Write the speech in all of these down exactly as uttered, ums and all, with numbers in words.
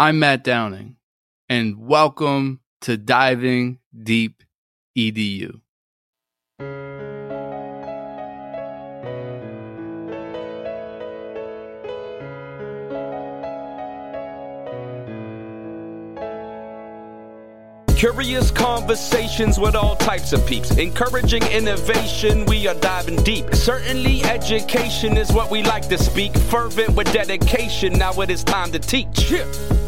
I'm Matt Downing, and welcome to Diving Deep E D U. Curious conversations with all types of peeps. Encouraging innovation, we are diving deep. Certainly education is what we like to speak. Fervent with dedication, now it is time to teach. Yeah.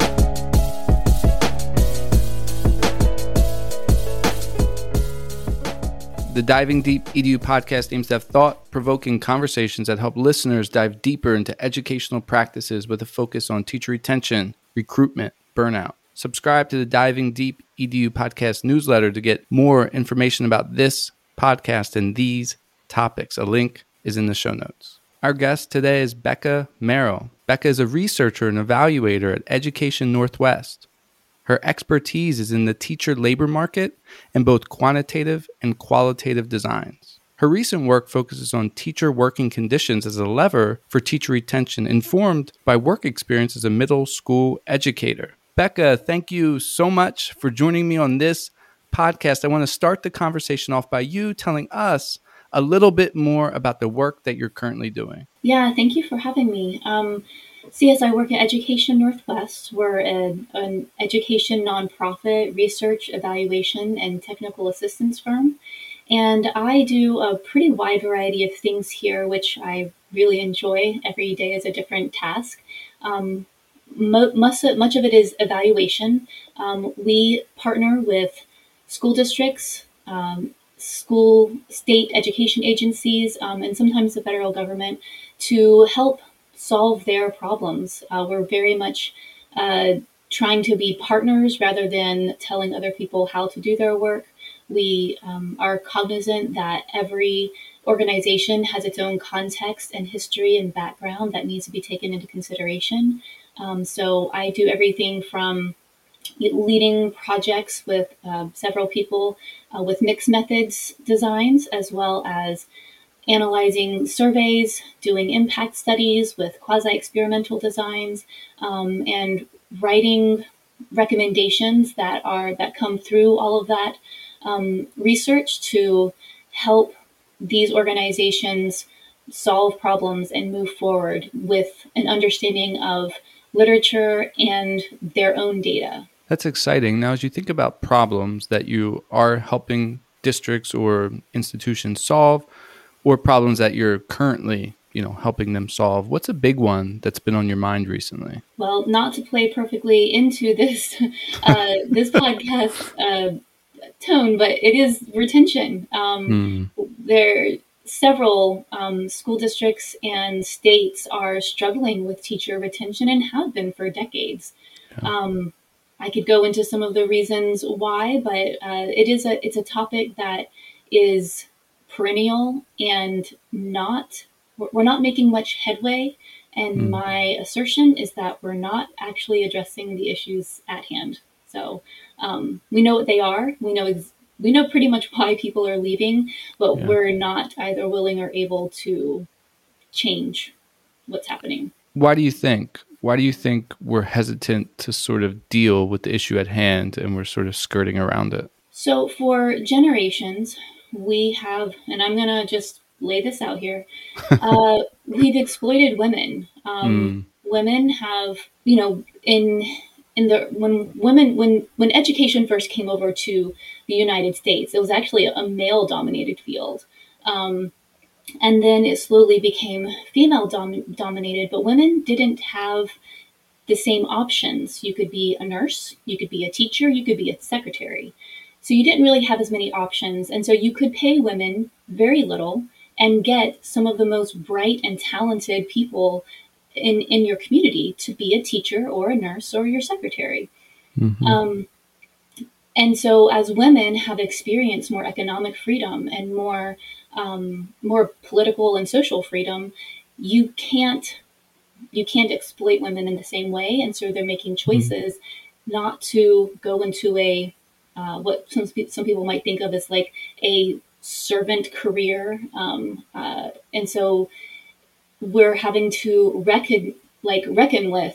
The Diving Deep E D U podcast aims to have thought-provoking conversations that help listeners dive deeper into educational practices with a focus on teacher retention, recruitment, burnout. Subscribe to the Diving Deep E D U podcast newsletter to get more information about this podcast and these topics. A link is in the show notes. Our guest today is Becca Merrill. Becca is a researcher and evaluator at Education Northwest. Her expertise is in the teacher labor market and both quantitative and qualitative designs. Her recent work focuses on teacher working conditions as a lever for teacher retention, informed by work experience as a middle school educator. Becca, thank you so much for joining me on this podcast. I want to start the conversation off by you telling us a little bit more about the work that you're currently doing. Yeah, thank you for having me. Um, see, as I work at Education Northwest, we're a, an education nonprofit research, evaluation, and technical assistance firm. And I do a pretty wide variety of things here, which I really enjoy. Every day is a different task. Um, mo- much, much of it is evaluation. Um, we partner with school districts, um, school, state education agencies, um, and sometimes the federal government to help solve their problems. Uh, we're very much uh, trying to be partners rather than telling other people how to do their work. We um, are cognizant that every organization has its own context and history and background that needs to be taken into consideration. Um, so I do everything from leading projects with uh, several people uh, with mixed methods designs, as well as analyzing surveys, doing impact studies with quasi-experimental designs, um, and writing recommendations that are that come through all of that um, research to help these organizations solve problems and move forward with an understanding of literature and their own data. That's exciting. Now, as you think about problems that you are helping districts or institutions solve, or problems that you're currently, you know, helping them solve, what's a big one that's been on your mind recently? Well, not to play perfectly into this uh, this podcast uh, tone, but it is retention. Um, mm. There, several um, school districts and states are struggling with teacher retention and have been for decades. Yeah. Um, I could go into some of the reasons why, but uh, it is a it's a topic that is perennial and not we're not making much headway. And mm. my assertion is that we're not actually addressing the issues at hand. So um, we know what they are. We know ex- we know pretty much why people are leaving, but yeah. we're not either willing or able to change what's happening. Why do you think? Why do you think we're hesitant to sort of deal with the issue at hand and we're sort of skirting around it? So for generations, we have, and I'm going to just lay this out here, uh, we've exploited women. Um, mm. Women have, you know, in in the when women when when education first came over to the United States, it was actually a male-dominated field. Um, And then it slowly became female dom- dominated, but women didn't have the same options. You could be a nurse, you could be a teacher, you could be a secretary. So you didn't really have as many options. And so you could pay women very little and get some of the most bright and talented people in, in your community to be a teacher or a nurse or your secretary. Mm-hmm. Um, and so as women have experienced more economic freedom and more Um, more political and social freedom, you can't you can't exploit women in the same way, and so they're making choices mm-hmm. not to go into a uh, what some some people might think of as like a servant career, um, uh, and so we're having to reckon like reckon with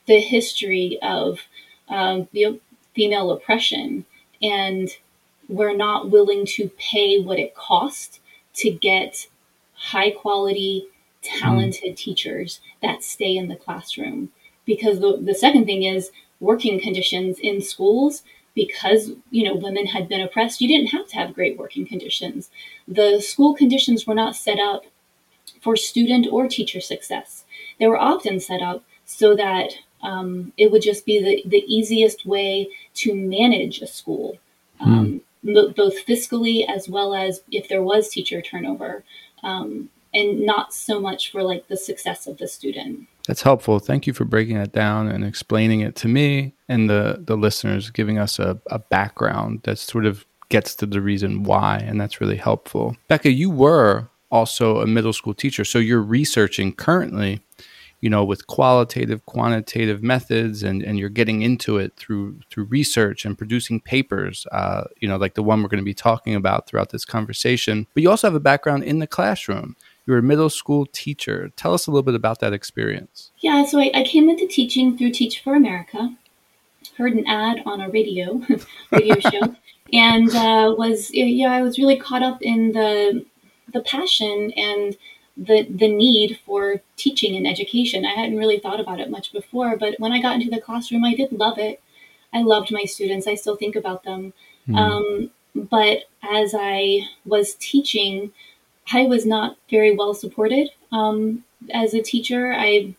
the history of um, the female oppression, and we're not willing to pay what it costs to get high quality, talented mm. teachers that stay in the classroom. Because the, the second thing is working conditions in schools. Because, you know, women had been oppressed, you didn't have to have great working conditions. The school conditions were not set up for student or teacher success. They were often set up so that um, it would just be the, the easiest way to manage a school, um, mm. both fiscally as well as if there was teacher turnover, um, and not so much for like the success of the student. That's helpful. Thank you for breaking that down and explaining it to me and the, the listeners, giving us a, a background that sort of gets to the reason why, and that's really helpful. Becca, you were also a middle school teacher, so you're researching currently, you know, with qualitative, quantitative methods, and, and you're getting into it through through research and producing papers, uh, you know, like the one we're going to be talking about throughout this conversation. But you also have a background in the classroom. You're a middle school teacher. Tell us a little bit about that experience. Yeah, so I, I came into teaching through Teach for America, heard an ad on a radio radio show, and uh, was yeah, I was really caught up in the the passion and the the need for teaching and education. I hadn't really thought about it much before, but when I got into the classroom, I did love it. I loved my students. I still think about them. Mm. Um, but as I was teaching, I was not very well supported um, as a teacher. I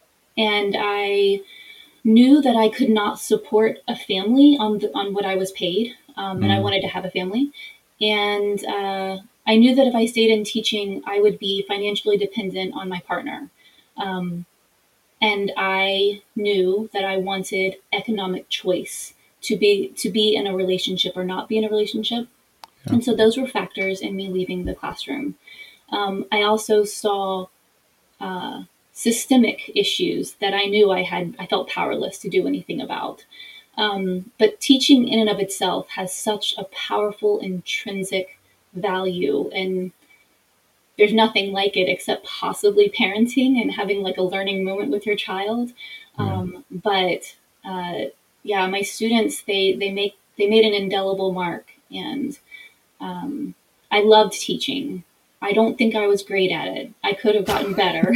and I knew that I could not support a family on the, on what I was paid, um, mm. and I wanted to have a family. And uh, I knew that if I stayed in teaching, I would be financially dependent on my partner. Um, and I knew that I wanted economic choice to be to be in a relationship or not be in a relationship. Yeah. And so those were factors in me leaving the classroom. Um, I also saw uh, systemic issues that I knew I had, I felt powerless to do anything about. Um, but teaching in and of itself has such a powerful intrinsic value, and there's nothing like it except possibly parenting and having like a learning moment with your child. Yeah. Um, but uh, yeah, my students, they, they make, they made an indelible mark, and um, I loved teaching. I don't think I was great at it. I could have gotten better,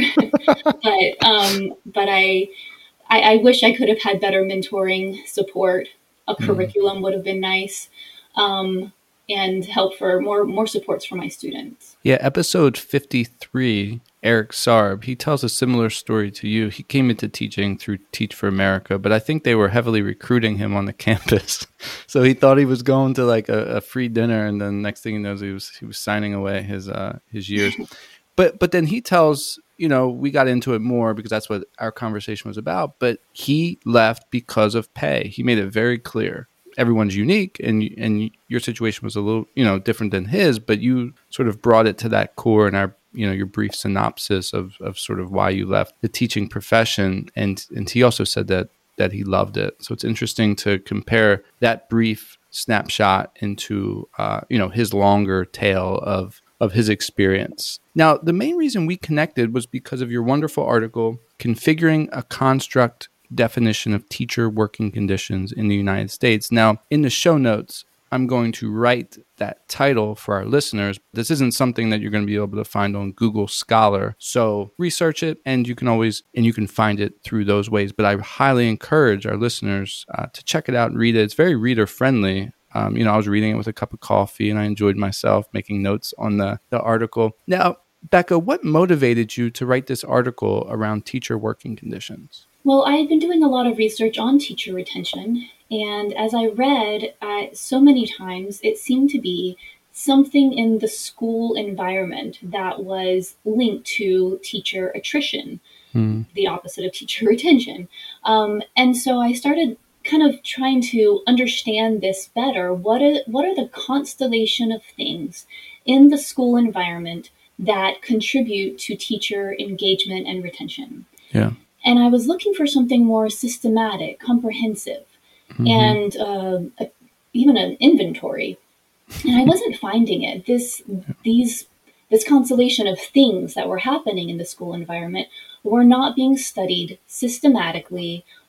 but, um, but I, I, I wish I could have had better mentoring support. A mm. curriculum would have been nice, um, and help for more, more supports for my students. Yeah. Episode fifty-three, Eric Sarb, he tells a similar story to you. He came into teaching through Teach for America, but I think they were heavily recruiting him on the campus. So he thought he was going to like a, a free dinner, and then next thing he knows, he was he was signing away his uh, his years. But but then he tells, you know, we got into it more because that's what our conversation was about. But he left because of pay. He made it very clear. Everyone's unique, and and your situation was a little, you know, different than his, but you sort of brought it to that core in our, you know, your brief synopsis of of sort of why you left the teaching profession. And and he also said that that he loved it. So it's interesting to compare that brief snapshot into, uh, you know, his longer tale of of his experience. Now, the main reason we connected was because of your wonderful article, Configuring a Construct Definition of Teacher Working Conditions in the United States. Now, in the show notes, I'm going to write that title for our listeners. This isn't something that you're going to be able to find on Google Scholar. So research it, and you can always, and you can find it through those ways. But I highly encourage our listeners uh, to check it out and read it. It's very reader friendly. Um, you know, I was reading it with a cup of coffee, and I enjoyed myself making notes on the, the article. Now, Becca, what motivated you to write this article around teacher working conditions? Well, I had been doing a lot of research on teacher retention, and as I read uh, so many times, it seemed to be something in the school environment that was linked to teacher attrition, hmm. the opposite of teacher retention. Um, and so I started kind of trying to understand this better. What are, what are the constellation of things in the school environment that contribute to teacher engagement and retention? Yeah. And I was looking for something more systematic, comprehensive, mm-hmm. and uh, a, even an inventory. And I wasn't finding it. This, these, this constellation of things that were happening in the school environment were not being studied systematically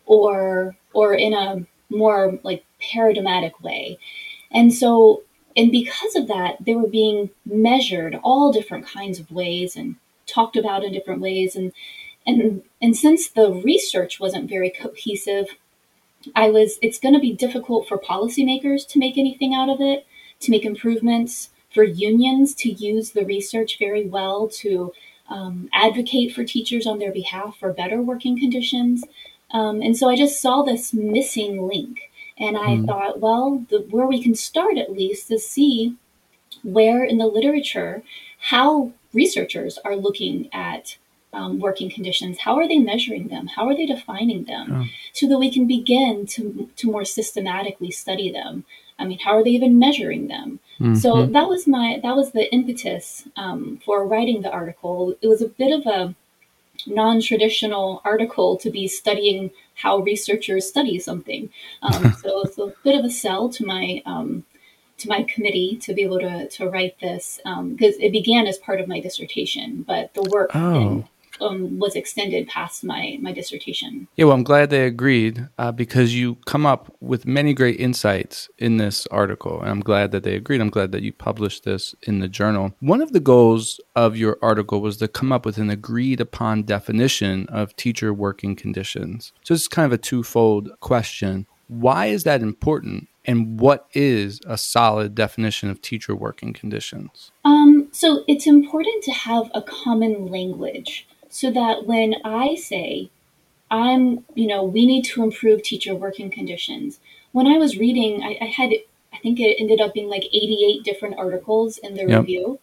or or in a more like paradigmatic way. And so, and because of that, they were being measured all different kinds of ways and talked about in different ways. And and and since the research wasn't very cohesive, I was it's going to be difficult for policymakers to make anything out of it, to make improvements, for unions to use the research very well to um, advocate for teachers on their behalf for better working conditions. Um, and so I just saw this missing link. And I Mm. thought, well, the, where we can start at least is see where in the literature, how researchers are looking at um, working conditions. How are they measuring them? How are they defining them? Oh. So that we can begin to, to more systematically study them. I mean, how are they even measuring them? Mm-hmm. So that was my that was the impetus um, for writing the article. It was a bit of a non-traditional article to be studying how researchers study something. Um, so it's a bit of a sell to my um, to my committee to be able to to write this because um, it began as part of my dissertation, but the work Oh. then, um, was extended past my my dissertation. Yeah, well, I'm glad they agreed uh, because you come up with many great insights in this article, and I'm glad that they agreed. I'm glad that you published this in the journal. One of the goals of your article was to come up with an agreed upon definition of teacher working conditions. So it's kind of a twofold question. Why is that important? And what is a solid definition of teacher working conditions? Um, so it's important to have a common language so that when I say, I'm, you know, we need to improve teacher working conditions. When I was reading, I, I had, I think it ended up being like eighty-eight different articles in the Yep. review.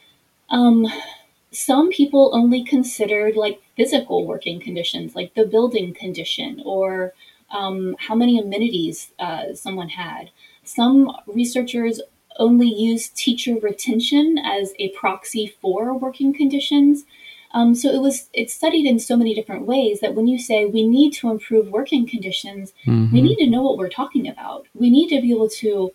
Um, some people only considered like physical working conditions, like the building condition or um, how many amenities uh, someone had. Some researchers only used teacher retention as a proxy for working conditions. Um, so it was it's studied in so many different ways that when you say we need to improve working conditions, Mm-hmm. we need to know what we're talking about. We need to be able to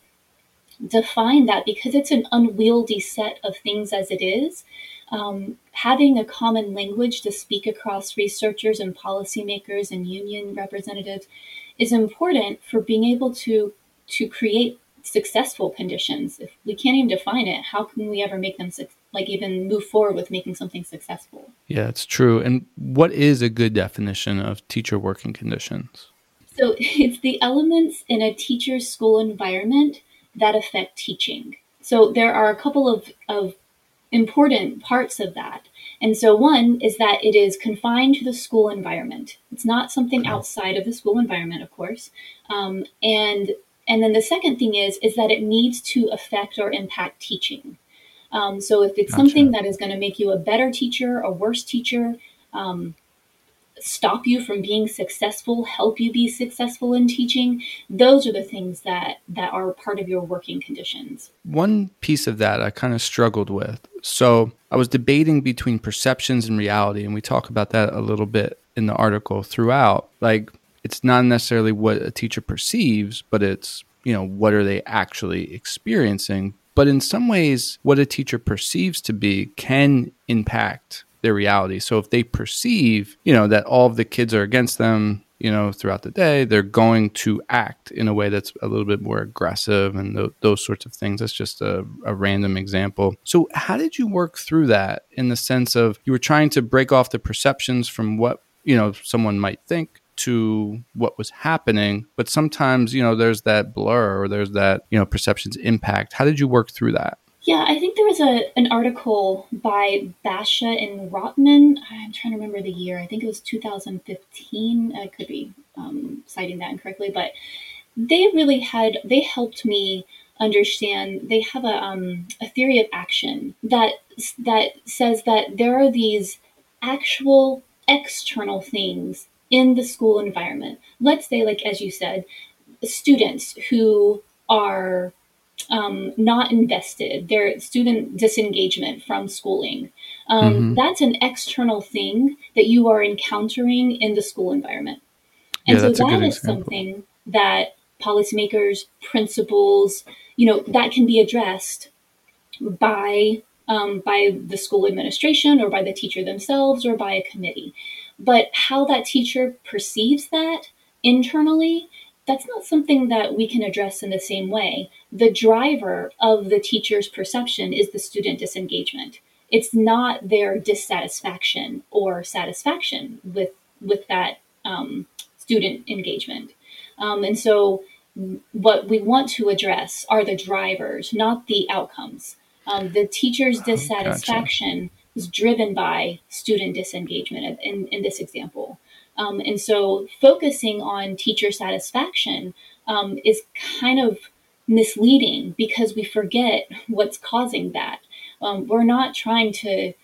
define that because it's an unwieldy set of things as it is. Um, having a common language to speak across researchers and policymakers and union representatives is important for being able to to create successful conditions. If we can't even define it, how can we ever make them su- like even move forward with making something successful? Yeah, it's true. And what is a good definition of teacher working conditions? So it's the elements in a teacher's school environment that affect teaching. So there are a couple of, of important parts of that. And so one is that it is confined to the school environment. It's not something outside of the school environment, of course. Um, and and then the second thing is, is that it needs to affect or impact teaching. Um, so if it's Gotcha. something that is going to make you a better teacher, a worse teacher, um, stop you from being successful, help you be successful in teaching, those are the things that, that are part of your working conditions. One piece of that I kind of struggled with. So I was debating between perceptions and reality, and we talk about that a little bit in the article throughout. Like, it's not necessarily what a teacher perceives, but it's, you know, what are they actually experiencing? But in some ways, what a teacher perceives to be can impact their reality. So if they perceive, you know, that all of the kids are against them, you know, throughout the day, they're going to act in a way that's a little bit more aggressive and th- those sorts of things. That's just a, a random example. So how did you work through that in the sense of you were trying to break off the perceptions from what, you know, someone might think to what was happening, but sometimes, you know, there's that blur or there's that, you know, perceptions impact. How did you work through that? Yeah, I think there was a an article by Basha and Rotman. I'm trying to remember the year. I think it was two thousand fifteen. I could be um, citing that incorrectly, but they really had, they helped me understand. They have a um, a theory of action that that says that there are these actual external things in the school environment. Let's say, like as you said, students who are um, not invested, their student disengagement from schooling. Um, Mm-hmm. That's an external thing that you are encountering in the school environment. And Yeah, so that's a that good is example. something that policymakers, principals, you know, that can be addressed by um, by the school administration or by the teacher themselves or by a committee. But how that teacher perceives that internally, that's not something that we can address in the same way. The driver of the teacher's perception is the student disengagement. It's not their dissatisfaction or satisfaction with with that um, student engagement. Um, and so what we want to address are the drivers, not the outcomes. Um, the teacher's dissatisfaction oh, gotcha. is driven by student disengagement in, in this example. Um, and so focusing on teacher satisfaction um, is kind of misleading because we forget what's causing that. Um, we're not trying to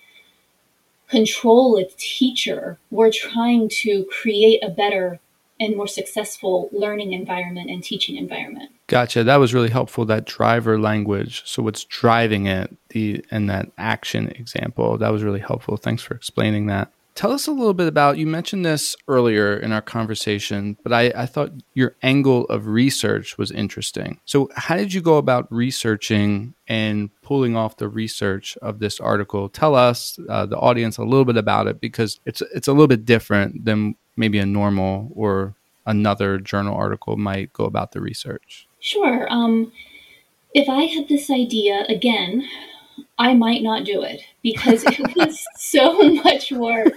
control a teacher. We're trying to create a better and more successful learning environment and teaching environment. Gotcha. That was really helpful, that driver language. So what's driving it, the and that action example, that was really helpful. Thanks for explaining that. Tell us a little bit about, you mentioned this earlier in our conversation, but I, I thought your angle of research was interesting. So how did you go about researching and pulling off the research of this article? Tell us, uh, the audience, a little bit about it, because it's it's a little bit different than maybe a normal or another journal article might go about the research. Sure. Um, if I had this idea again, I might not do it because it was so much work.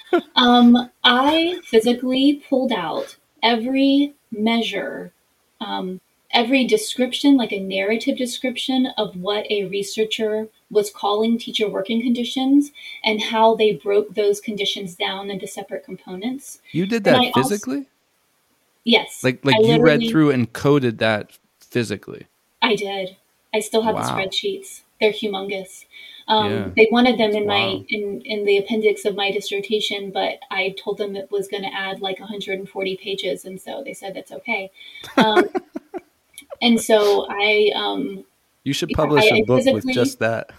Um, I physically pulled out every measure, um, every description, like a narrative description of what a researcher was calling teacher working conditions and how they broke those conditions down into separate components. You did that physically? Also, yes. Like, like you read through and coded that physically? I did. I still have wow. the spreadsheets. They're humongous. Um, yeah. They wanted them in wow. my in, in the appendix of my dissertation, but I told them it was going to add like one hundred forty pages, and so they said that's okay. Um, and so I um, you should publish I, a I book with just that.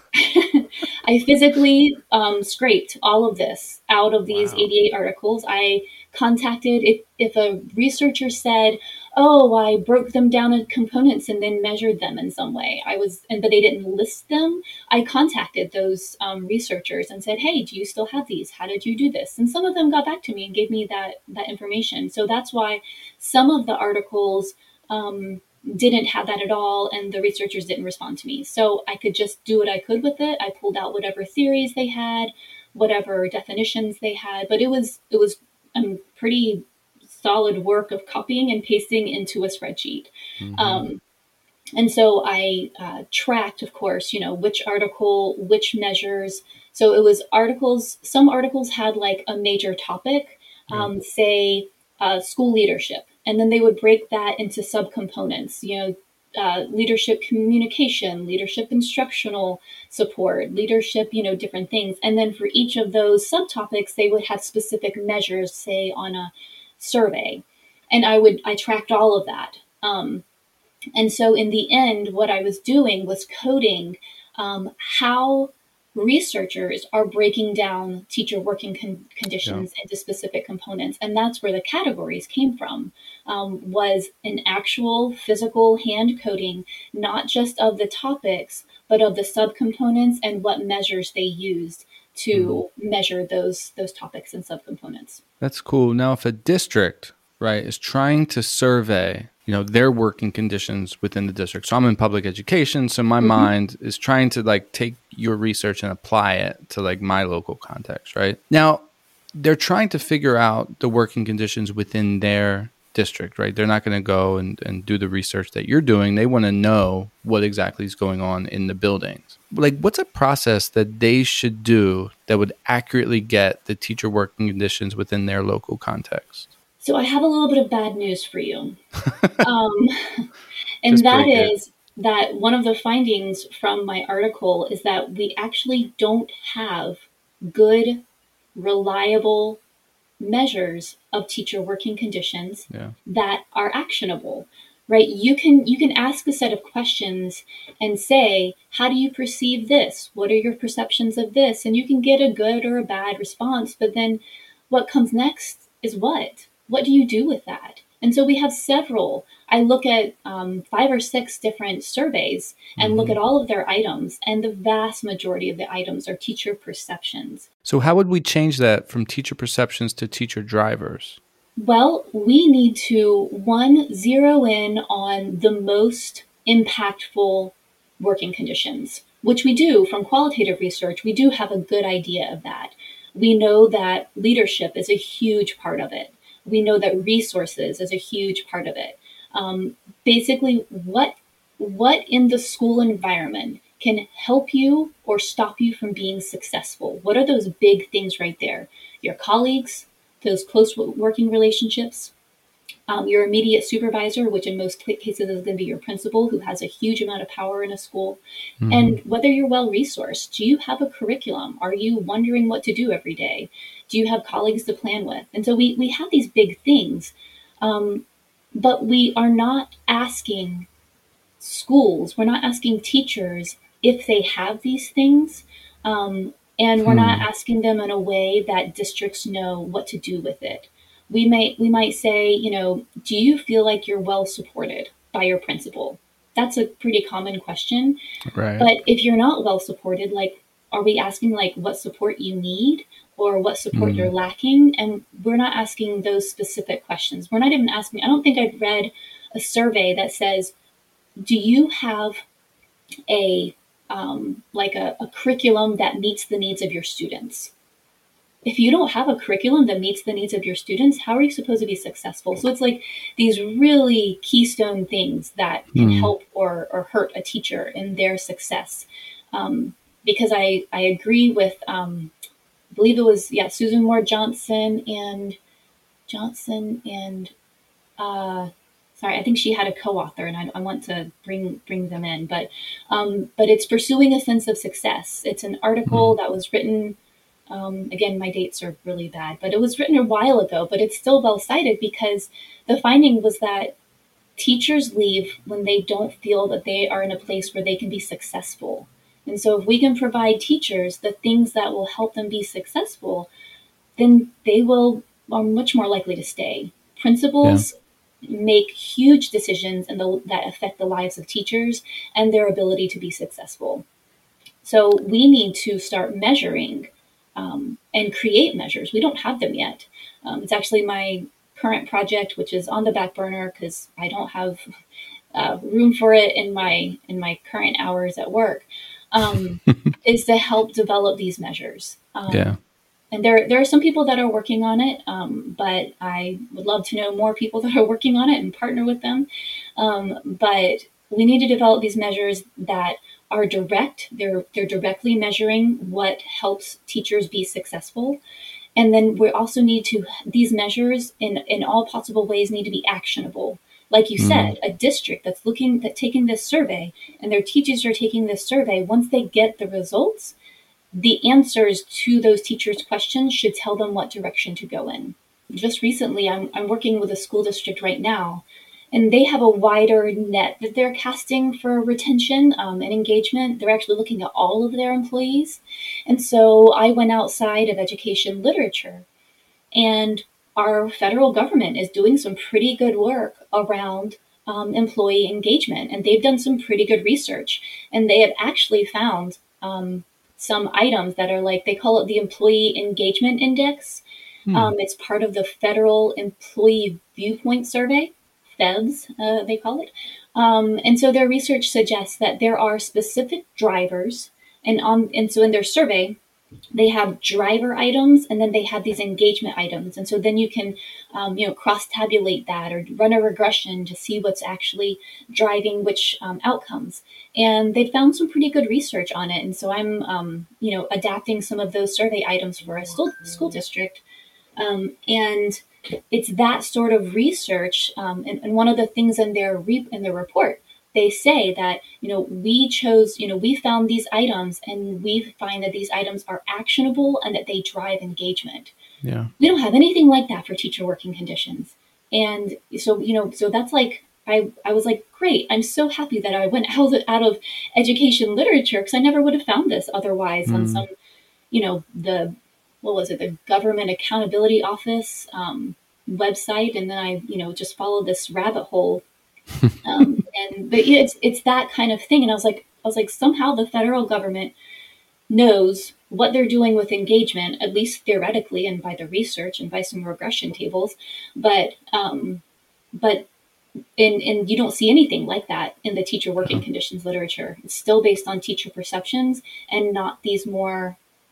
I physically um, scraped all of this out of these wow. eighty-eight articles. I contacted if if a researcher said, oh, I broke them down in components and then measured them in some way. I was, and but they didn't list them. I contacted those um, researchers and said, hey, do you still have these? How did you do this? And some of them got back to me and gave me that that information. So that's why some of the articles um, didn't have that at all, and the researchers didn't respond to me. So I could just do what I could with it. I pulled out whatever theories they had, whatever definitions they had, but it was it was um, pretty solid work of copying and pasting into a spreadsheet. Mm-hmm. Um, and so I uh, tracked, of course, you know, which article, which measures. So it was articles, some articles had like a major topic, um, yeah. say uh, school leadership. And then they would break that into subcomponents, you know, uh, leadership communication, leadership instructional support, leadership, you know, different things. And then for each of those subtopics, they would have specific measures, say on a survey. And I would, I tracked all of that. Um, and so in the end, what I was doing was coding um, how researchers are breaking down teacher working con- conditions yeah. into specific components. And that's where the categories came from, um, was an actual physical hand coding, not just of the topics, but of the subcomponents and what measures they used to mm-hmm. measure those those topics and subcomponents. That's cool. Now, if a district, right, is trying to survey, you know, their working conditions within the district. So I'm in public education, so my mm-hmm. mind is trying to like take your research and apply it to like my local context, right? Now, they're trying to figure out the working conditions within their district, right? They're not going to go and, and do the research that you're doing. They want to know what exactly is going on in the buildings. Like, what's a process that they should do that would accurately get the teacher working conditions within their local context? So I have a little bit of bad news for you. um, and that is that one of the findings from my article is that we actually don't have good, reliable measures of teacher working conditions yeah. that are actionable, right? You can you can ask a set of questions and say, how do you perceive this? What are your perceptions of this? And you can get a good or a bad response, but then what comes next is what? What do you do with that? And so we have several. I look at um, five or six different surveys and mm-hmm. look at all of their items, and the vast majority of the items are teacher perceptions. So how would we change that from teacher perceptions to teacher drivers? Well, we need to, one, zero in on the most impactful working conditions, which we do from qualitative research. We do have a good idea of that. We know that leadership is a huge part of it. We know that resources is a huge part of it. Um, basically, what what in the school environment can help you or stop you from being successful? What are those big things right there? Your colleagues, those close working relationships, um, your immediate supervisor, which in most cases is going to be your principal, who has a huge amount of power in a school, mm-hmm. and whether you're well resourced. Do you have a curriculum? Are you wondering what to do every day? Do you have colleagues to plan with? And so we, we have these big things, um, but we are not asking schools, we're not asking teachers if they have these things. Um, and we're hmm. not asking them in a way that districts know what to do with it. We might we might say, you know, do you feel like you're well supported by your principal? That's a pretty common question. Right. But if you're not well supported, like, are we asking like what support you need or what support mm. you're lacking? And we're not asking those specific questions. We're not even asking, I don't think I've read a survey that says, do you have a um, like a, a curriculum that meets the needs of your students? If you don't have a curriculum that meets the needs of your students, how are you supposed to be successful? So it's like these really keystone things that can mm. help or, or hurt a teacher in their success. Um, because I, I agree with, um, I believe it was, yeah, Susan Moore Johnson and Johnson and, uh, sorry, I think she had a co-author, and I, I want to bring bring them in. But um, but it's Pursuing a Sense of Success. It's an article mm-hmm. that was written, um, again, my dates are really bad, but it was written a while ago, but it's still well cited because the finding was that teachers leave when they don't feel that they are in a place where they can be successful. And so if we can provide teachers the things that will help them be successful, then they will are much more likely to stay. Principals yeah. make huge decisions in the, that affect the lives of teachers and their ability to be successful. So we need to start measuring um, and create measures. We don't have them yet. Um, it's actually my current project, which is on the back burner because I don't have uh, room for it in my in my current hours at work, um, is to help develop these measures. Um, yeah. And there, there are some people that are working on it, um, but I would love to know more people that are working on it and partner with them. Um, but we need to develop these measures that are direct. They're they're directly measuring what helps teachers be successful. And then we also need to, these measures in, in all possible ways need to be actionable. Like you mm. said, a district that's looking, that taking this survey and their teachers are taking this survey, once they get the results, the answers to those teachers' questions should tell them what direction to go in. Just recently, I'm, I'm working with a school district right now, and they have a wider net that they're casting for retention um, and engagement. They're actually looking at all of their employees. And so I went outside of education literature, and our federal government is doing some pretty good work around um, employee engagement, and they've done some pretty good research, and they have actually found um, some items that are like, they call it the Employee Engagement Index. Hmm. Um, it's part of the Federal Employee Viewpoint Survey, F E V S, uh, they call it. Um, and so their research suggests that there are specific drivers, and on and so in their survey, they have driver items, and then they have these engagement items. And so then you can, um, you know, cross-tabulate that or run a regression to see what's actually driving which um, outcomes. And they found some pretty good research on it. And so I'm, um, you know, adapting some of those survey items for a school, school district. Um, and it's that sort of research. Um, and, and one of the things in their re- in their report, they say that, you know, we chose, you know, we found these items and we find that these items are actionable and that they drive engagement. Yeah. We don't have anything like that for teacher working conditions. And so, you know, so that's like, I, I was like, great, I'm so happy that I went out of, out of education literature because I never would have found this otherwise mm. on some, you know, the, what was it, the Government Accountability Office um, website. And then I, you know, just followed this rabbit hole. um, and but it's it's that kind of thing. And I was like, I was like, somehow the federal government knows what they're doing with engagement, at least theoretically and by the research and by some regression tables. But um, but and, and you don't see anything like that in the teacher working uh-huh. conditions literature. It's still based on teacher perceptions and not these more,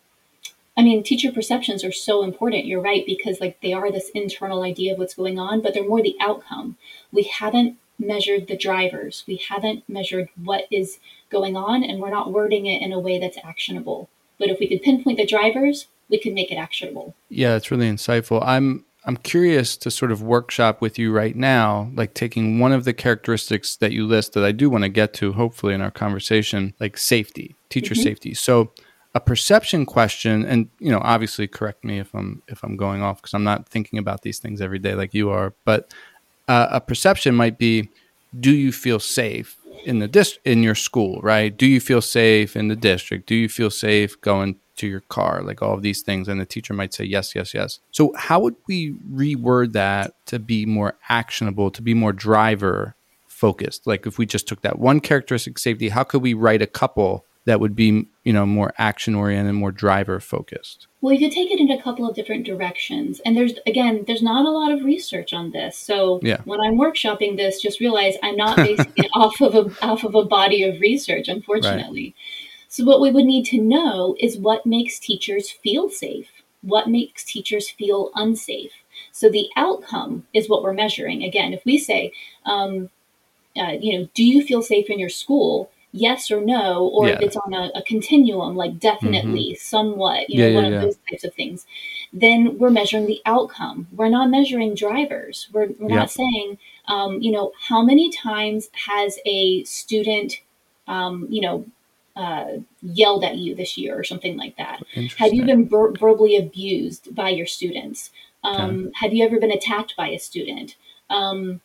I mean, teacher perceptions are so important. You're right, because like they are this internal idea of what's going on, but they're more the outcome. We haven't measured the drivers. We haven't measured what is going on, and we're not wording it in a way that's actionable. But if we could pinpoint the drivers, we could make it actionable. Yeah, it's really insightful. I'm I'm curious to sort of workshop with you right now, like taking one of the characteristics that you list that I do want to get to, hopefully in our conversation, like safety, teacher mm-hmm. safety. So a perception question, and you know, obviously correct me if I'm if I'm going off because I'm not thinking about these things every day like you are, but uh, a perception might be, do you feel safe in the dis- in your school, right? Do you feel safe in the district? Do you feel safe going to your car? Like all of these things. And the teacher might say, yes, yes, yes. So how would we reword that to be more actionable, to be more driver focused? Like if we just took that one characteristic, safety, how could we write a couple that would be, you know, more action oriented and more driver focused? Well, you could take it in a couple of different directions. And there's, again, there's not a lot of research on this. So yeah. when I'm workshopping this, just realize I'm not basing it off of a, off of a body of research, unfortunately. Right. So what we would need to know is what makes teachers feel safe, what makes teachers feel unsafe. So the outcome is what we're measuring. Again, if we say, um, uh, you know, do you feel safe in your school? Yes or no, or yeah. if it's on a, a continuum, like definitely, mm-hmm. somewhat, you know, yeah, one yeah, of yeah. those types of things, then we're measuring the outcome. We're not measuring drivers. We're, we're yep. not saying, um, you know, how many times has a student, um, you know, uh, yelled at you this year or something like that? Have you been ver- verbally abused by your students? Um, okay. Have you ever been attacked by a student? Um,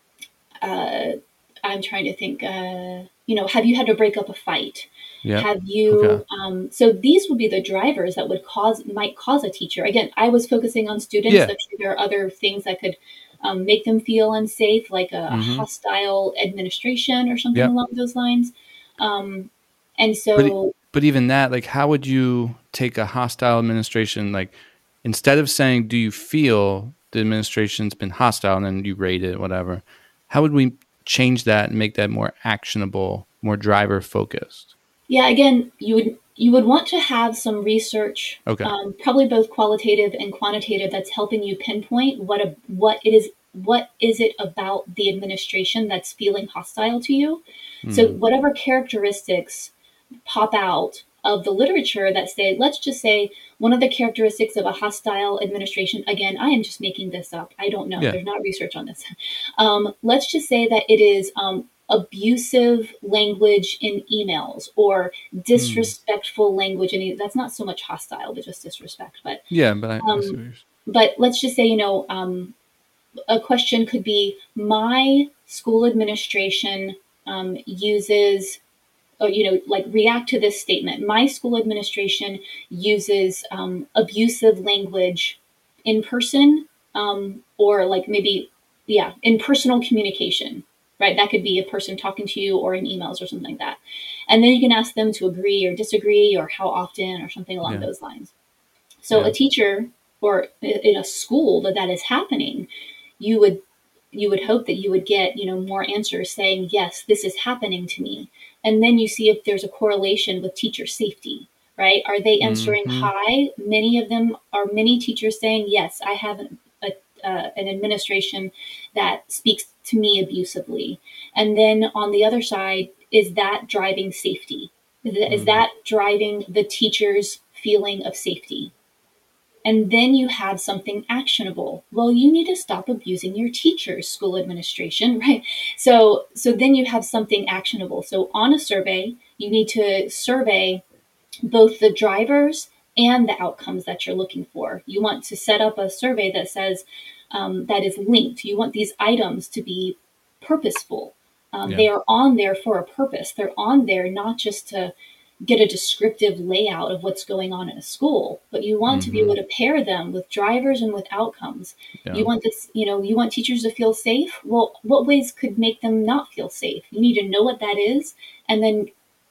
uh, I'm trying to think, uh, you know, have you had to break up a fight? Yep. Have you, okay. um, so these would be the drivers that would cause, might cause a teacher. Again, I was focusing on students. Yeah. There are other things that could um, make them feel unsafe, like a, mm-hmm. a hostile administration or something yep. along those lines. Um, and so, but, but even that, like, how would you take a hostile administration, like, instead of saying, do you feel the administration's been hostile, and then you rate it, whatever, how would we change that and make that more actionable, more driver focused? Yeah, again, you would you would want to have some research, okay. um, probably both qualitative and quantitative, that's helping you pinpoint what a, what it is, what is it about the administration that's feeling hostile to you. Mm. So whatever characteristics pop out of the literature that say, let's just say one of the characteristics of a hostile administration, again, I am just making this up. I don't know. Yeah. There's not research on this. Um, let's just say that it is um, abusive language in emails or disrespectful mm. language. And that's not so much hostile, but just disrespect. But yeah, but I, um, I but let's just say, you know, um, a question could be, my school administration um, uses Or, you know, like react to this statement. My school administration uses um, abusive language in person um, or like maybe, yeah, in personal communication, right? That could be a person talking to you or in emails or something like that. And then you can ask them to agree or disagree or how often or something along yeah. those lines. So yeah. a teacher or in a school that that is happening, you would you would hope that you would get, you know, more answers saying, yes, this is happening to me. And then you see if there's a correlation with teacher safety, right? Are they answering mm-hmm. high? Many of them are many teachers saying, yes, I have an, a, uh, an administration that speaks to me abusively. And then on the other side, is that driving safety? Is, mm-hmm. is that driving the teacher's feeling of safety? And then you have something actionable. Well, you need to stop abusing your teachers, school administration, right? So, so then you have something actionable. So on a survey, you need to survey both the drivers and the outcomes that you're looking for. You want to set up a survey that says, um, that is linked. You want these items to be purposeful. Um, yeah. They are on there for a purpose. They're on there not just to get a descriptive layout of what's going on in a school, but you want mm-hmm. to be able to pair them with drivers and with outcomes. Yeah. You want this, you know, you want teachers to feel safe. Well, what ways could make them not feel safe? You need to know what that is and then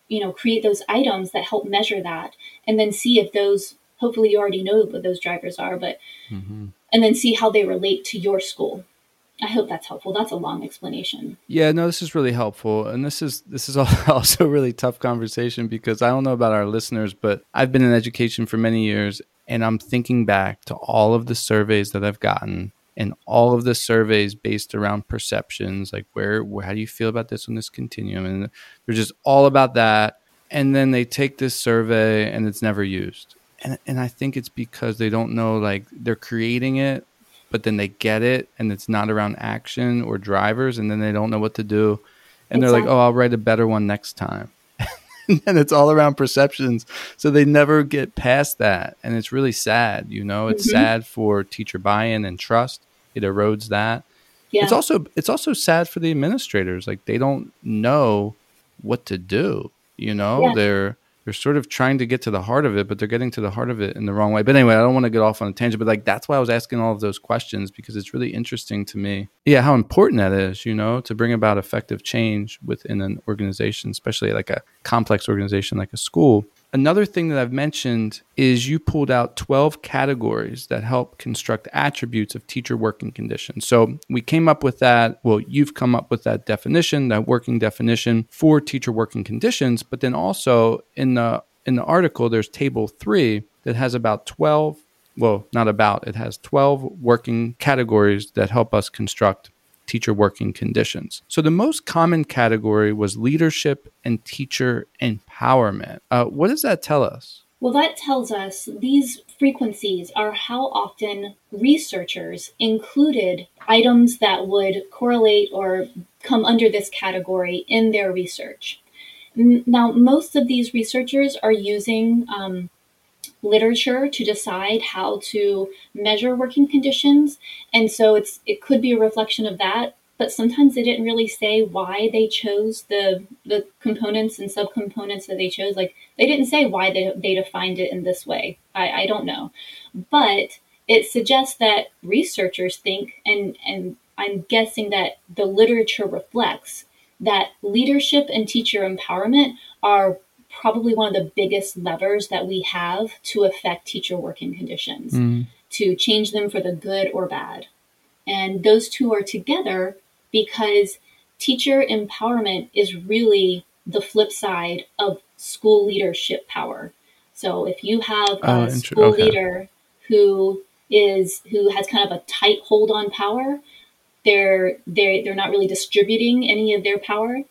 you know, create those items that help measure that, and then see if those, hopefully you already know what those drivers are, but, mm-hmm. and then see how they relate to your school. I hope that's helpful. That's a long explanation. Yeah, no, this is really helpful. And this is this is also a really tough conversation because I don't know about our listeners, but I've been in education for many years, and I'm thinking back to all of the surveys that I've gotten and all of the surveys based around perceptions, like where, where how do you feel about this on this continuum? And they're just all about that. And then they take this survey and it's never used. And and I think it's because they don't know, like they're creating it, but then they get it and it's not around action or drivers, and then they don't know what to do. And exactly. They're like, oh, I'll write a better one next time. And it's all around perceptions. So they never get past that. And it's really sad, you know, it's mm-hmm. sad for teacher buy-in and trust. It erodes that. Yeah. It's also it's also sad for the administrators. Like they don't know what to do. You know, yeah. they're they're sort of trying to get to the heart of it, but they're getting to the heart of it in the wrong way. But anyway, I don't want to get off on a tangent, but like that's why I was asking all of those questions, because it's really interesting to me. Yeah, how important that is, you know, to bring about effective change within an organization, especially like a complex organization like a school. Another thing that I've mentioned is you pulled out twelve categories that help construct attributes of teacher working conditions. So we came up with that. Well, you've come up with that definition, that working definition for teacher working conditions. But then also in the in the article, there's table three that has about twelve. Well, not about, it has twelve working categories that help us construct teacher working conditions. So the most common category was leadership and teacher empowerment. Uh, what does that tell us? Well, that tells us these frequencies are how often researchers included items that would correlate or come under this category in their research. Now, most of these researchers are using um, literature to decide how to measure working conditions. And so it's it could be a reflection of that, but sometimes they didn't really say why they chose the the components and subcomponents that they chose. Like they didn't say why they, they defined it in this way. I, I don't know. But it suggests that researchers think, and, and I'm guessing that the literature reflects, that leadership and teacher empowerment are probably one of the biggest levers that we have to affect teacher working conditions, mm. to change them for the good or bad. And those two are together because teacher empowerment is really the flip side of school leadership power. So if you have a oh, school okay. leader who is who has kind of a tight hold on power, they're they're they're not really distributing any of their power,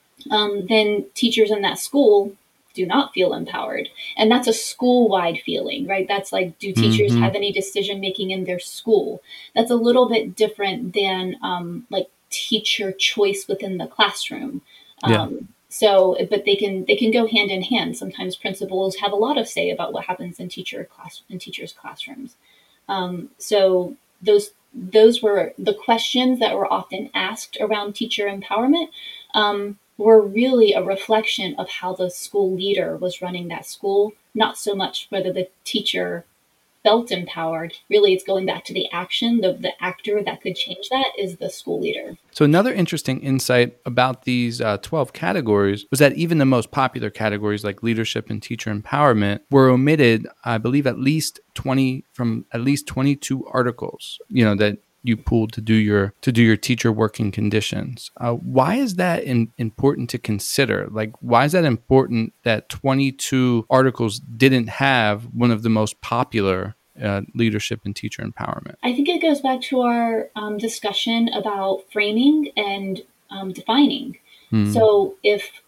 um, then teachers in that school do not feel empowered. And that's a school-wide feeling, right? That's like, do teachers mm-hmm. have any decision-making in their school? That's a little bit different than um, like teacher choice within the classroom. Um, yeah. So, but they can they can go hand in hand. Sometimes principals have a lot of say about what happens in teacher class in teachers' classrooms. Um, so those those were the questions that were often asked around teacher empowerment. Um, were really a reflection of how the school leader was running that school, not so much whether the teacher felt empowered. Really, it's going back to the action. The, the actor that could change that is the school leader. So another interesting insight about these uh, twelve categories was that even the most popular categories like leadership and teacher empowerment were omitted, I believe, at least twenty from at least twenty-two articles, you know, that you pulled to do your to do your teacher working conditions. Uh, why is that in, important to consider? Like, why is that important that twenty-two articles didn't have one of the most popular uh, leadership and teacher empowerment? I think it goes back to our um, discussion about framing and um, defining. Hmm. So if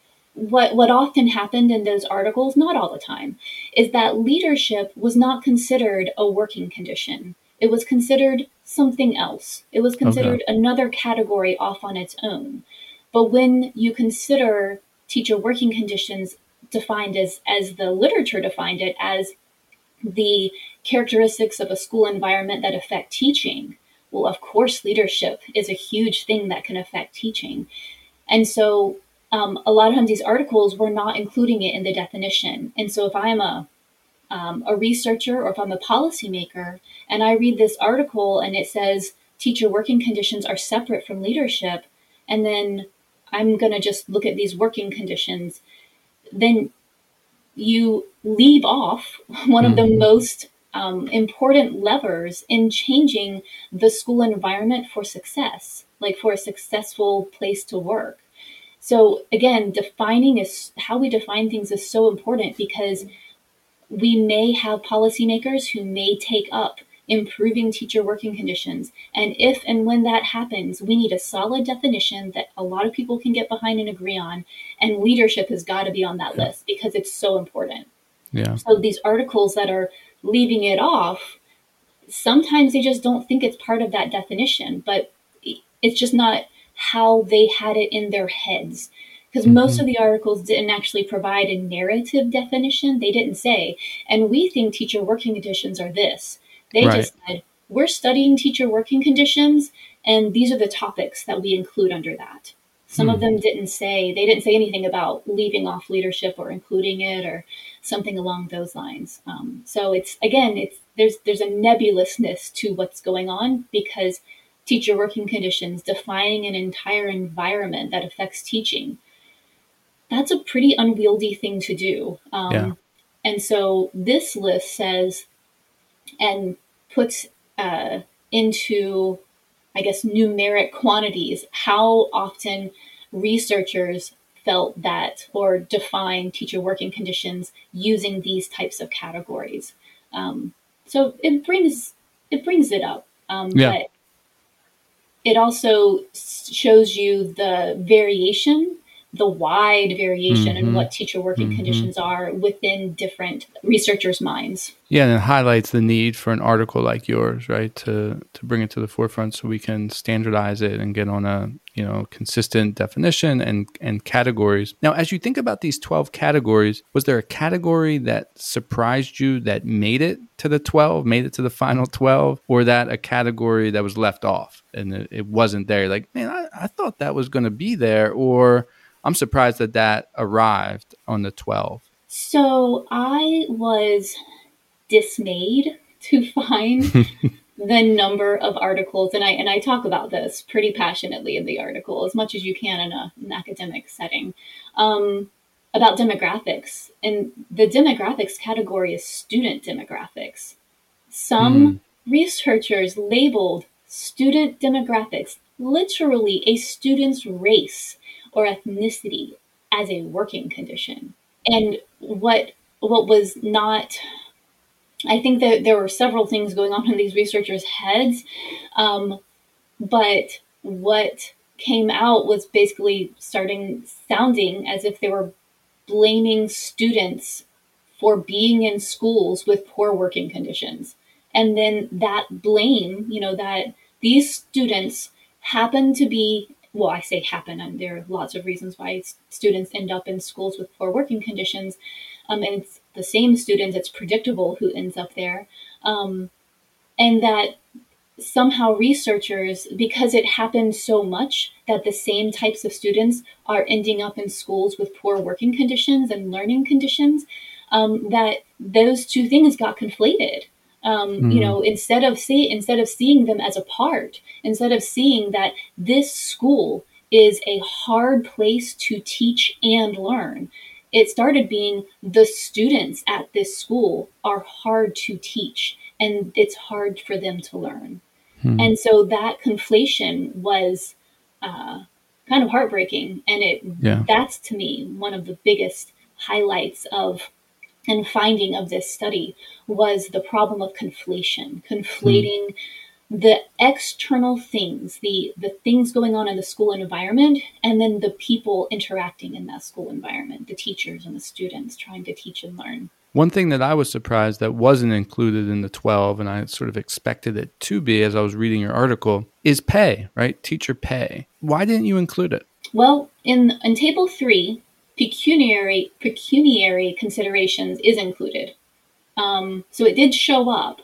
what what often happened in those articles, not all the time, is that leadership was not considered a working condition. It was considered something else. It was considered okay. another category off on its own. But when you consider teacher working conditions defined as, as the literature defined it, as the characteristics of a school environment that affect teaching, well, of course, leadership is a huge thing that can affect teaching. And so um, a lot of times these articles were not including it in the definition. And so if I'm a Um, a researcher, or if I'm a policymaker and I read this article and it says teacher working conditions are separate from leadership, and then I'm going to just look at these working conditions, then you leave off one of the most um, important levers in changing the school environment for success, like for a successful place to work. So again, defining is how we define things is so important, because we may have policymakers who may take up improving teacher working conditions. And if and when that happens, we need a solid definition that a lot of people can get behind and agree on. And leadership has got to be on that yeah. list, because it's so important. Yeah. So these articles that are leaving it off, sometimes they just don't think it's part of that definition, but it's just not how they had it in their heads. Because mm-hmm. most of the articles didn't actually provide a narrative definition. They didn't say, and we think teacher working conditions are this. They right. just said, we're studying teacher working conditions, and these are the topics that we include under that. Some hmm. of them didn't say, they didn't say anything about leaving off leadership or including it or something along those lines. Um, so it's, again, it's there's there's a nebulousness to what's going on, because teacher working conditions, defining an entire environment that affects teaching, that's a pretty unwieldy thing to do. Um, yeah. And so this list says, and puts uh, into, I guess, numeric quantities, how often researchers felt that or defined teacher working conditions using these types of categories. Um, so it brings it brings it up, um, yeah. but it also shows you the variation, the wide variation mm-hmm. in what teacher working mm-hmm. conditions are within different researchers' minds. Yeah, and it highlights the need for an article like yours, right, to to bring it to the forefront so we can standardize it and get on a, you know, consistent definition and, and categories. Now, as you think about these twelve categories, was there a category that surprised you that made it to the twelve, made it to the final twelve, or that a category that was left off and it, it wasn't there? Like, man, I, I thought that was going to be there, or I'm surprised that that arrived on the twelve. So I was dismayed to find the number of articles, and I and I talk about this pretty passionately in the article, as much as you can in a, an academic setting, um, about demographics. And the demographics category is student demographics. Some mm. researchers labeled student demographics, literally a student's race or ethnicity, as a working condition. And what what was not, I think that there were several things going on in these researchers' heads, um, but what came out was basically starting sounding as if they were blaming students for being in schools with poor working conditions. And then that blame, you know, that these students happen to be, well, I say happen, and there are lots of reasons why students end up in schools with poor working conditions. Um, and it's the same students, it's predictable who ends up there. Um, and that somehow researchers, because it happened so much that the same types of students are ending up in schools with poor working conditions and learning conditions, um, that those two things got conflated. Um, mm-hmm. You know, instead of see, instead of seeing them as a part, instead of seeing that this school is a hard place to teach and learn, it started being the students at this school are hard to teach and it's hard for them to learn. Hmm. And so that conflation was uh, kind of heartbreaking. And it yeah. that's, to me, one of the biggest highlights of and finding of this study was the problem of conflation, conflating hmm. the external things, the, the things going on in the school environment, and then the people interacting in that school environment, the teachers and the students trying to teach and learn. One thing that I was surprised that wasn't included in the twelve, and I sort of expected it to be as I was reading your article, is pay, right? Teacher pay. Why didn't you include it? Well, in, in table three, pecuniary pecuniary considerations is included. Um, so it did show up.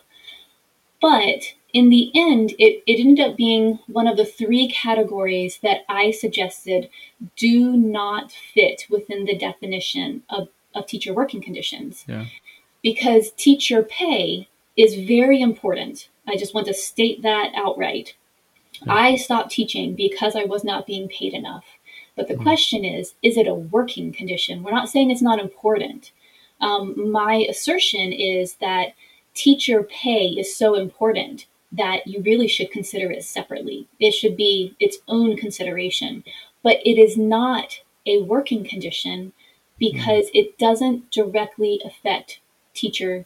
But in the end, it, it ended up being one of the three categories that I suggested do not fit within the definition of, of teacher working conditions. Yeah. Because teacher pay is very important. I just want to state that outright. Yeah. I stopped teaching because I was not being paid enough. But the question is, is it a working condition? We're not saying it's not important. Um, my assertion is that teacher pay is so important that you really should consider it separately. It should be its own consideration. But it is not a working condition because it doesn't directly affect teacher.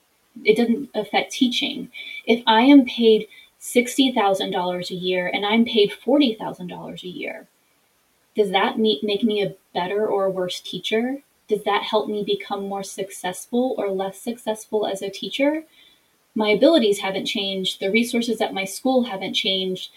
It doesn't affect teaching. If I am paid sixty thousand dollars a year and I'm paid forty thousand dollars a year, does that make me a better or a worse teacher? Does that help me become more successful or less successful as a teacher? My abilities haven't changed. The resources at my school haven't changed.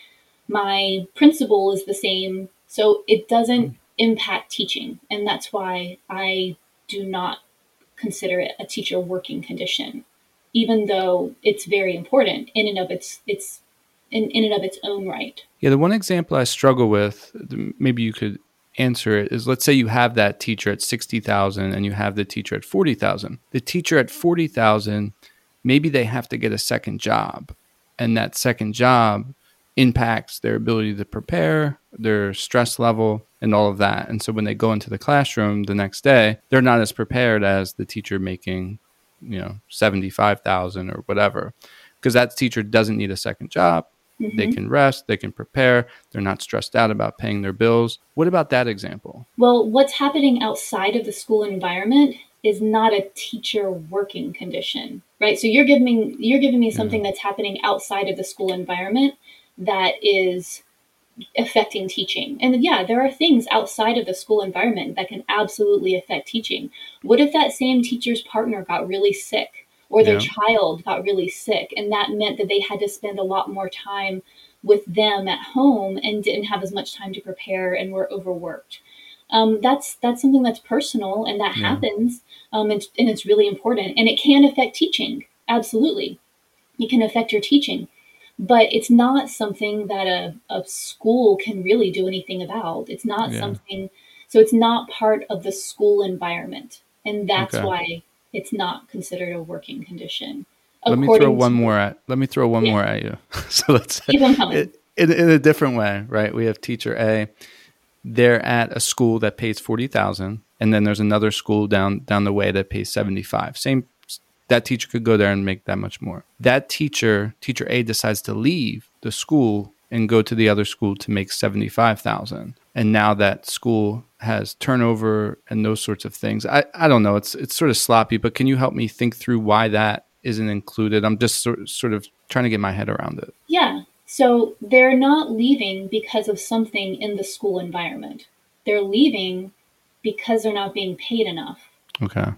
My principal is the same. So it doesn't impact teaching. And that's why I do not consider it a teacher working condition, even though it's very important in and of its, its in, in and of its own right. Yeah, the one example I struggle with, maybe you could answer it, is let's say you have that teacher at sixty thousand and you have the teacher at forty thousand. The teacher at forty thousand, maybe they have to get a second job, and that second job impacts their ability to prepare, their stress level, and all of that. And so when they go into the classroom the next day, they're not as prepared as the teacher making, you know, seventy-five thousand or whatever, because that teacher doesn't need a second job. Mm-hmm. They can rest, they can prepare, they're not stressed out about paying their bills. What about that example? Well, what's happening outside of the school environment is not a teacher working condition, right? So you're giving me, you're giving me something yeah. that's happening outside of the school environment that is affecting teaching. And yeah, there are things outside of the school environment that can absolutely affect teaching. What if that same teacher's partner got really sick? Or their yeah. child got really sick, and that meant that they had to spend a lot more time with them at home and didn't have as much time to prepare and were overworked. Um, that's that's something that's personal, and that yeah. happens, um, and, and it's really important. And it can affect teaching, absolutely. It can affect your teaching, but it's not something that a, a school can really do anything about. It's not yeah. something, so it's not part of the school environment, and that's okay. why it's not considered a working condition. Let me throw one more at. Let me throw one yeah. more at you. So let's keep them coming. In, in a different way, right? We have teacher A. They're at a school that pays forty thousand, and then there's another school down down the way that pays seventy five. Same. That teacher could go there and make that much more. That teacher, teacher A, decides to leave the school and go to the other school to make seventy five thousand. And now that school has turnover and those sorts of things. I, I don't know. It's it's sort of sloppy, but can you help me think through why that isn't included? I'm just sort, sort of trying to get my head around it. Yeah. So they're not leaving because of something in the school environment. They're leaving because they're not being paid enough. Okay.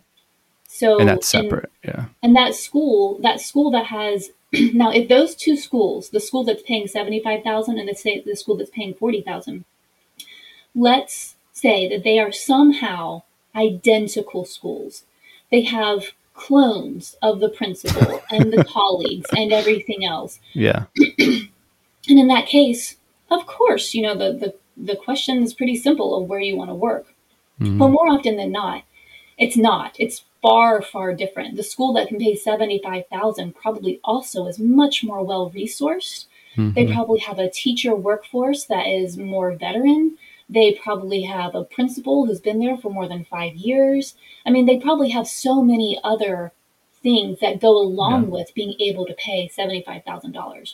So and that's separate. And, yeah. And that school, that school that has now, if those two schools, the school that's paying seventy-five thousand and the the school that's paying forty thousand, let's say that they are somehow identical schools. They have clones of the principal and the colleagues and everything else. Yeah. And in that case, of course, you know, the, the, the question is pretty simple of where you want to work. Mm-hmm. But more often than not, it's not. It's far, far different. The school that can pay seventy-five thousand probably also is much more well-resourced. Mm-hmm. They probably have a teacher workforce that is more veteran. They probably have a principal who's been there for more than five years. I mean, they probably have so many other things that go along yeah. with being able to pay seventy-five thousand dollars.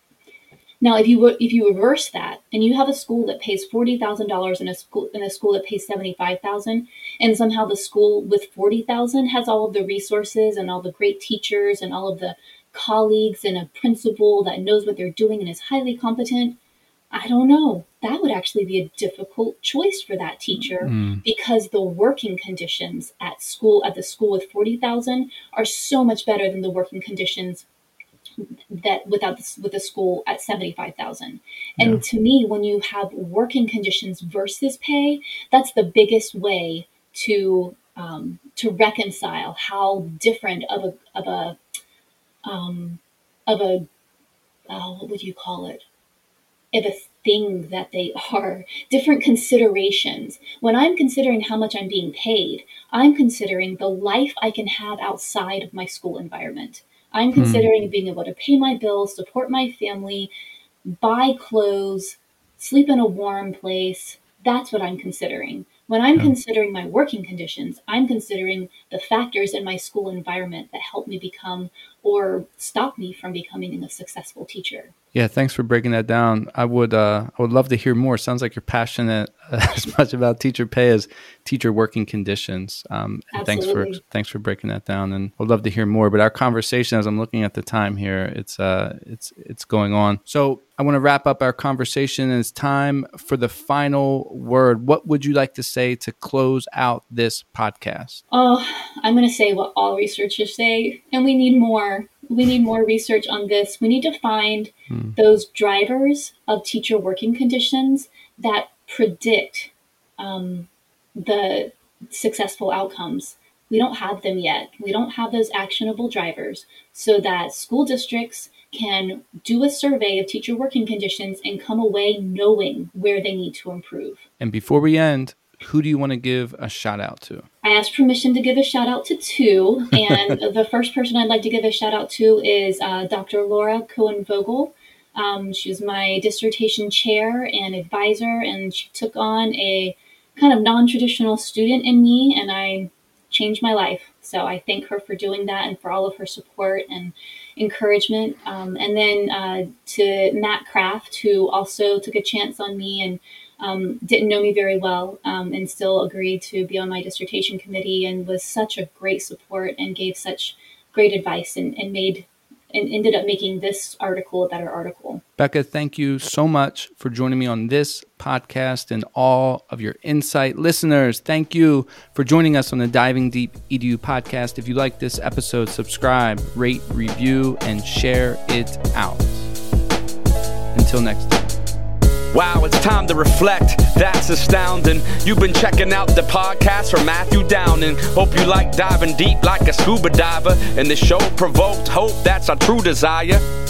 Now, if you if you reverse that and you have a school that pays forty thousand dollars in a school in a school that pays seventy-five thousand dollars, and somehow the school with forty thousand dollars has all of the resources and all the great teachers and all of the colleagues and a principal that knows what they're doing and is highly competent, I don't know. That would actually be a difficult choice for that teacher mm. because the working conditions at school, at the school with forty thousand are so much better than the working conditions that without this, with the school at seventy-five thousand. And yeah. to me, when you have working conditions versus pay, that's the biggest way to, um, to reconcile how different of a, of a, um, of a, uh, what would you call it? Of a thing that they are, different considerations. When I'm considering how much I'm being paid, I'm considering the life I can have outside of my school environment. I'm considering mm. being able to pay my bills, support my family, buy clothes, sleep in a warm place, That's what I'm considering. When I'm Yeah. considering my working conditions, I'm considering the factors in my school environment that help me become or stop me from becoming a successful teacher. Yeah, thanks for breaking that down. I would uh, I would love to hear more. Sounds like you're passionate as much about teacher pay as teacher working conditions. Um, and thanks for Absolutely. thanks for breaking that down. And I'd love to hear more. But our conversation, as I'm looking at the time here, it's uh it's it's going on. So I want to wrap up our conversation, and it's time for the final word. What would you like to say to close out this podcast? Oh, I'm going to say what all researchers say, and we need more. We need more research on this. We need to find Hmm. those drivers of teacher working conditions that predict um, the successful outcomes. We don't have them yet. We don't have those actionable drivers so that school districts can do a survey of teacher working conditions and come away knowing where they need to improve. And before we end, who do you want to give a shout out to? I asked permission to give a shout out to two, and the first person I'd like to give a shout out to is uh, Doctor Laura Cohen-Vogel. Um, she was my dissertation chair and advisor, and she took on a kind of non-traditional student in me, and I changed my life. So I thank her for doing that and for all of her support and encouragement. Um, and then uh, to Matt Kraft, who also took a chance on me and Um, didn't know me very well um, and still agreed to be on my dissertation committee and was such a great support and gave such great advice and, and made and ended up making this article a better article. Becca, thank you so much for joining me on this podcast and all of your insight. Listeners, thank you for joining us on the Diving Deep E D U podcast. If you like this episode, subscribe, rate, review, and share it out. Until next time. Wow, it's time to reflect. That's astounding. You've been checking out the podcast from Matthew Downing. Hope you like diving deep like a scuba diver. And the show provoked hope, that's our true desire.